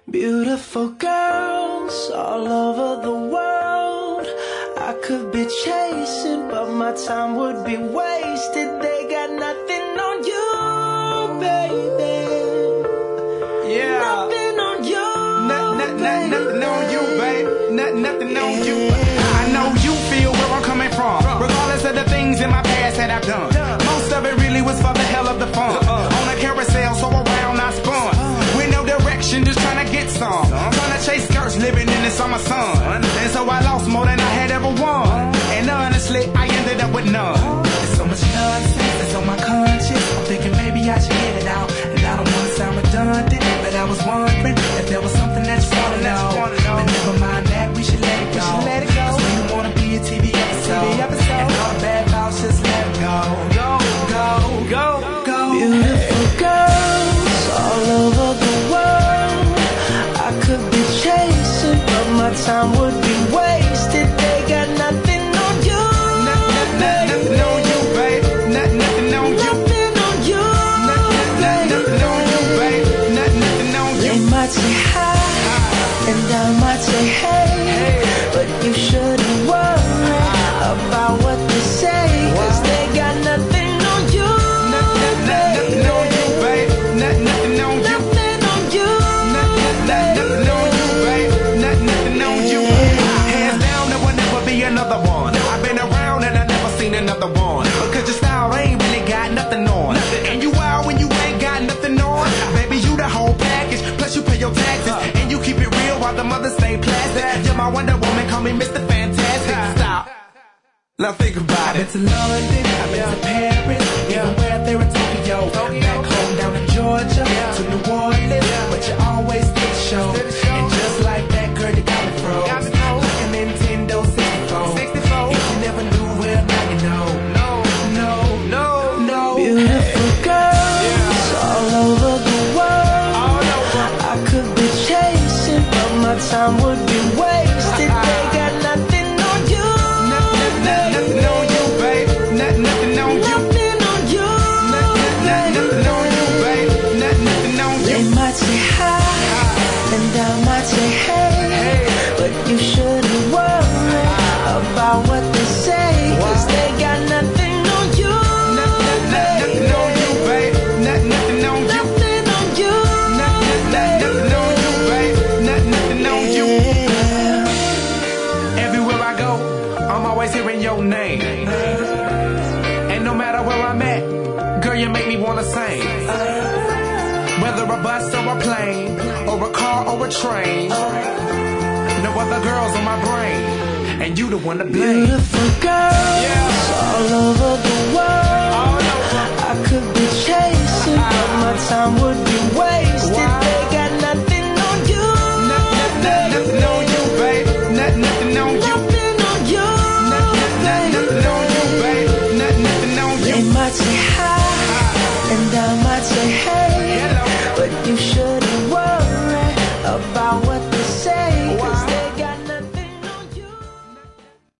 Beautiful girls all over the world I could be chasing, but my time would be wasted. They got nothing on you, baby. Yeah. Nothing on you, baby. Nothing on you, babe. Nothing on you. I know you feel where I'm coming from, regardless of the things in my past that I've done. Most of it really was for the hell of the fun. On a carousel, so around I spun. With no direction, just trying to get some. Trying to chase skirts, living in the summer sun. And so I lost more than I had ever won. And honestly, I ended up with none. There's so much nonsense that's on my conscience. I'm thinking maybe I should get it out. And I don't want to sound redundant, but I was wondering if there was something that you want to know. But never mind that, we should let it go. Cause we don't want to be a TV episode. And all the bad thoughts, just let it go. Go. Beautiful girls all over the world I could be chasing, but my time would be wasted. They got nothing on you, Nothing on you, babe. Nothing on you. nothing on you, Nothing on you, babe. Nothing on you. They might say hi, and I might say hey, but you shouldn't worry about what they say, cause they got nothing on you, Nothing on you, babe. Nothing on you. nothing on you, Nothing on you, babe. Nothing on you. Hands down, there will never be another one. I've been around and I never seen another one. Because your style ain't really got nothing on. And you wild when you ain't got nothing on. Baby, you the whole package. Plus you pay your taxes. And you keep it real while the mothers stay plastic. You're my Wonder Woman, call me Mr. Fantastic. Stop. Now think about it. I've been to London, I've been to Paris, even where there in Tokyo. Back home down in Georgia, to New Orleans, but you always did the show. And just like that, girl, you got me froze. Like a Nintendo 64. If you never knew, well, now you know. No. Beautiful girls all over the world I could be chasing, but my time would be wasted. They got nothing on you, Nothing on you, babe. Nothing on you. nothing on you, Nothing on you, babe. Nothing on you. They might say hi, and I might say hey, but you shouldn't worry about what they say, cause they got nothing on you, Nothing on you, babe. Nothing on you. nothing on you, Nothing on you, babe. Nothing on you. Everywhere I go, I'm always hearing your name. And no matter where I'm at, girl, you make me wanna sing. Whether a bus or a plane, or a car or a train, no other girls on my brain, and you the one to blame. Beautiful girls all over